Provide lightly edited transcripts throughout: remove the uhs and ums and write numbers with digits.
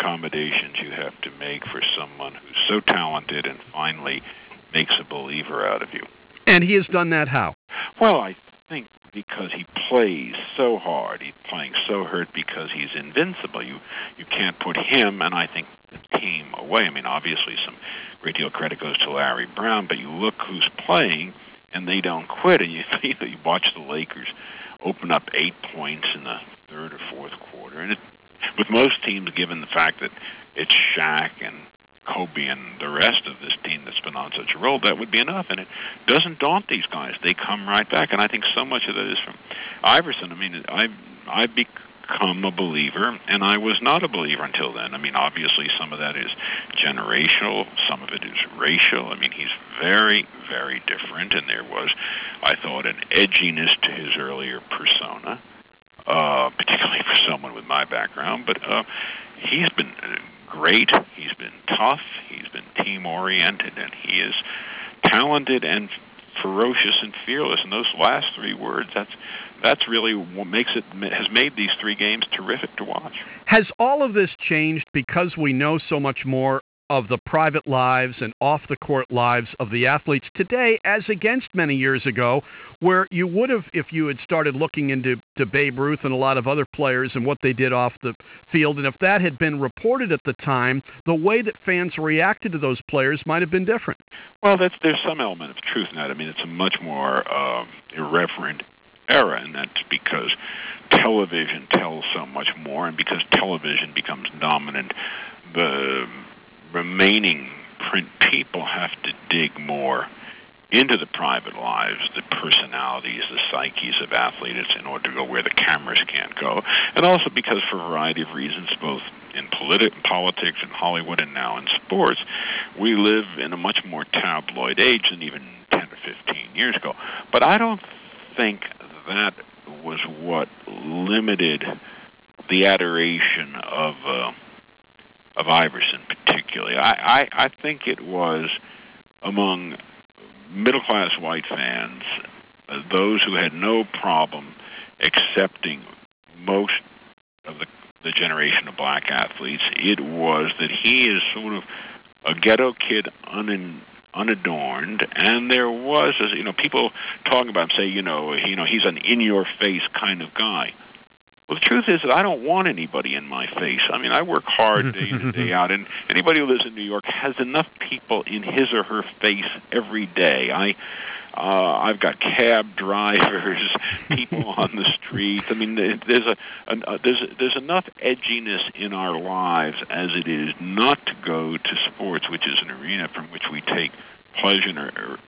accommodations you have to make for someone who's so talented and finally makes a believer out of you. And he has done that how? Well, I think because he plays so hard. He's playing so hurt because he's invincible. You can't put him, and I think the team, away. I mean, obviously some great deal of credit goes to Larry Brown, but you look who's playing, and they don't quit. And you watch the Lakers open up 8 points in the third or fourth quarter. And with most teams, given the fact that it's Shaq and Kobe and the rest of this team that's been on such a roll, that would be enough. And it doesn't daunt these guys. They come right back. And I think so much of that is from Iverson. I mean, I've become a believer, and I was not a believer until then. I mean, obviously some of that is generational. Some of it is racial. I mean, he's very, very different. And there was, I thought, an edginess to his earlier persona, particularly for someone with my background. But he's been great. He's been tough. He's been team-oriented, and he is talented and ferocious and fearless. And those last three words, that's really what has made these 3 games terrific to watch. Has all of this changed because we know so much more of the private lives and off-the-court lives of the athletes today as against many years ago, where you would have, if you had started looking into Babe Ruth and a lot of other players and what they did off the field, and if that had been reported at the time, the way that fans reacted to those players might have been different. Well, there's some element of truth in that. I mean, it's a much more irreverent era, and that's because television tells so much more, and because television becomes dominant, the remaining print people have to dig more into the private lives, the personalities, the psyches of athletes in order to go where the cameras can't go. And also because for a variety of reasons, both in politics and Hollywood and now in sports, we live in a much more tabloid age than even 10 or 15 years ago. But I don't think that was what limited the adoration of Iverson particularly. I think it was among middle-class white fans, those who had no problem accepting most of the generation of black athletes. It was that he is sort of a ghetto kid, unadorned, and there was, people talking about him say, he's an in-your-face kind of guy. Well, the truth is that I don't want anybody in my face. I mean, I work hard day in and day out, and anybody who lives in New York has enough people in his or her face every day. I've got cab drivers, people on the street. I mean, there's enough edginess in our lives as it is not to go to sports, which is an arena from which we take pleasure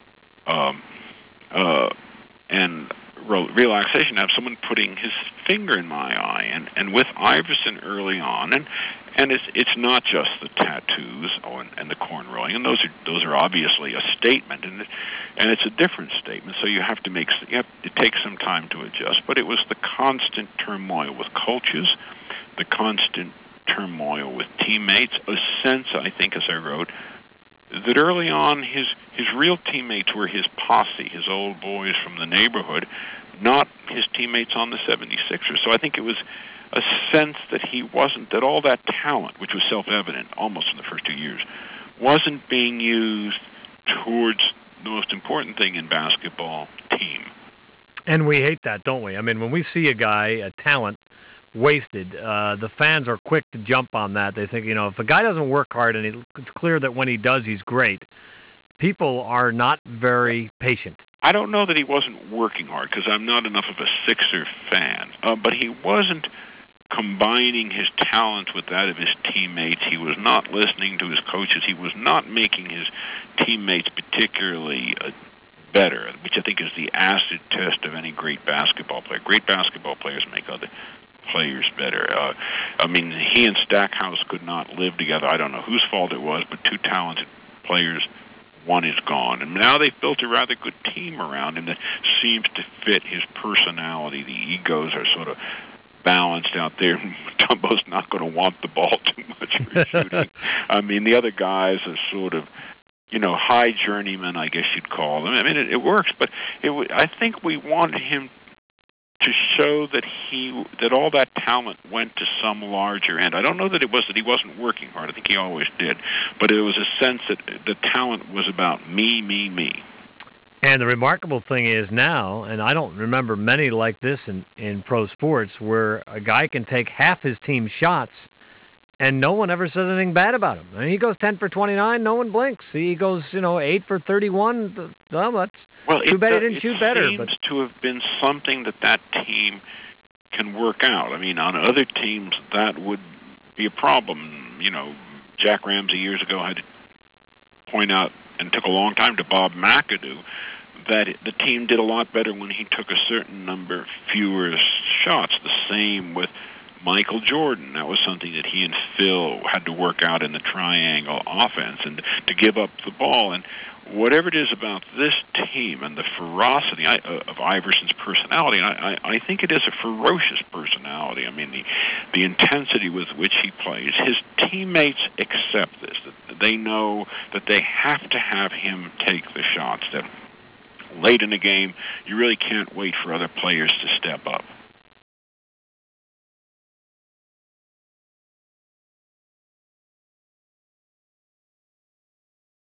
and relaxation. Have someone putting his finger in my eye, and with Iverson early on, and it's not just the tattoos and the cornrowing, and those are obviously a statement, and it's a different statement. So you have to take some time to adjust. But it was the constant turmoil with coaches, the constant turmoil with teammates, a sense, I think, as I wrote, that early on his real teammates were his posse, his old boys from the neighborhood, not his teammates on the 76ers. So I think it was a sense that all that talent, which was self-evident almost in the first 2 years, wasn't being used towards the most important thing in basketball, team. And we hate that, don't we? I mean, when we see a talent, wasted, the fans are quick to jump on that. They think, if a guy doesn't work hard, and it's clear that when he does, he's great, people are not very patient. I don't know that he wasn't working hard, because I'm not enough of a Sixer fan, but he wasn't combining his talents with that of his teammates. He was not listening to his coaches. He was not making his teammates particularly better, which I think is the acid test of any great basketball player. Great basketball players make other players better. I mean, he and Stackhouse could not live together. I don't know whose fault it was, but 2 talented players, one is gone. And now they've built a rather good team around him that seems to fit his personality. The egos are sort of balanced out there. Dumbo's not going to want the ball too much for shooting. I mean, the other guys are sort of, high journeymen, I guess you'd call them. I mean, it works, but I think we wanted him to show that all that talent went to some larger end. I don't know that it was that he wasn't working hard. I think he always did. But it was a sense that the talent was about me, me, me. And the remarkable thing is now, and I don't remember many like this in pro sports, where a guy can take half his team's shots and no one ever says anything bad about him. I mean, he goes 10 for 29, no one blinks. He goes, 8 for 31. Well, that's too bad he didn't shoot better. It seems to have been something that team can work out. I mean, on other teams, that would be a problem. Jack Ramsey years ago had to point out, and took a long time, to Bob McAdoo, that the team did a lot better when he took a certain number fewer shots. The same with Michael Jordan. That was something that he and Phil had to work out in the triangle offense, and to give up the ball. And whatever it is about this team and the ferocity of Iverson's personality, and I think it is a ferocious personality. I mean, the intensity with which he plays. His teammates accept this. That they know that they have to have him take the shots. That late in the game, you really can't wait for other players to step up.